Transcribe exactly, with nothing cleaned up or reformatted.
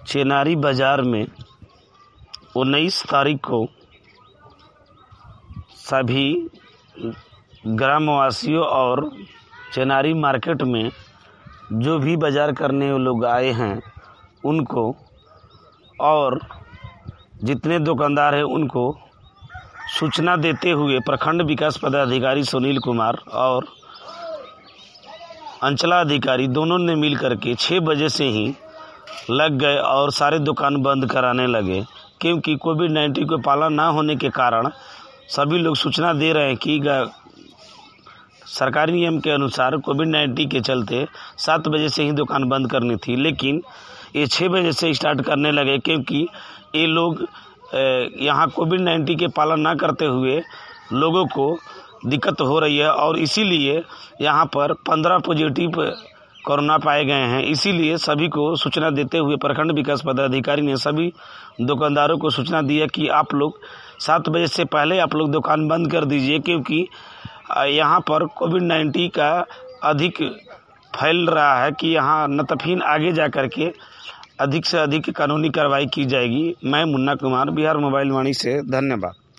चेनारी बाज़ार में उन्नीस तारीख को सभी ग्रामवासियों और चेनारी मार्केट में जो भी बाज़ार करने लोग आए हैं उनको और जितने दुकानदार हैं उनको सूचना देते हुए प्रखंड विकास पदाधिकारी सुनील कुमार और अंचलाधिकारी दोनों ने मिल करके छः बजे से ही लग गए और सारे दुकान बंद कराने लगे, क्योंकि कोविड नाइन्टीन को पालन ना होने के कारण सभी लोग सूचना दे रहे हैं कि सरकारी नियम के अनुसार कोविड नाइन्टीन के चलते सात बजे से ही दुकान बंद करनी थी, लेकिन ये छः बजे से स्टार्ट करने लगे, क्योंकि ये लोग यहाँ कोविड नाइन्टीन के पालन ना करते हुए लोगों को दिक्कत हो रही है और इसीलिए यहाँ पर पंद्रह पॉजिटिव कोरोना पाए गए हैं। इसीलिए सभी को सूचना देते हुए प्रखंड विकास पदाधिकारी ने सभी दुकानदारों को सूचना दी है कि आप लोग सात बजे से पहले आप लोग दुकान बंद कर दीजिए, क्योंकि यहाँ पर कोविड नाइन्टीन का अधिक फैल रहा है कि यहाँ न तो फिर आगे जा कर के अधिक से अधिक कानूनी कार्रवाई की जाएगी। मैं मुन्ना कुमार, बिहार मोबाइल वाणी से, धन्यवाद।